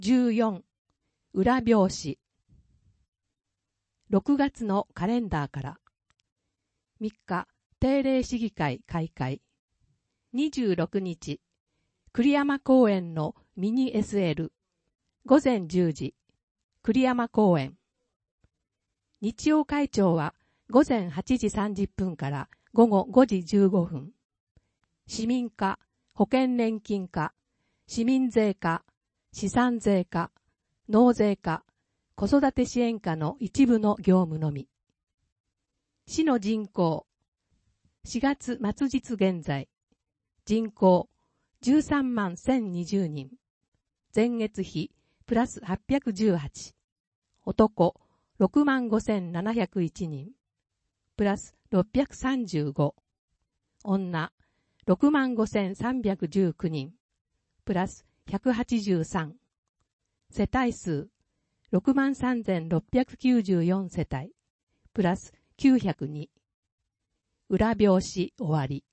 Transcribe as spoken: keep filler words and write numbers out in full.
じゅうよん、裏表紙。ろくがつのカレンダーから。みっか、定例市議会開会。にじゅうろくにち、栗山公園のミニ エスエル。ごぜんじゅうじ、栗山公園。日曜会長はごぜんはちじさんじゅっぷんからごごごじじゅうごふん。市民課、保険年金課、市民税課、資産税課、納税課、子育て支援課の一部の業務のみ。市の人口、しがつ末日現在、人口じゅうさんまんせんにじゅうにん、前月比プラスはっぴゃくじゅうはち、男ろくまんごせんななひゃくいちにん、プラスろっぴゃくさんじゅうご、女ろくまんごせんさんびゃくじゅうきゅうにん、プラスひゃくはちじゅうさん、世帯数ろくまんさんぜんろっぴゃくきゅうじゅうよん世帯、プラスきゅうひゃくに。裏表紙終わり。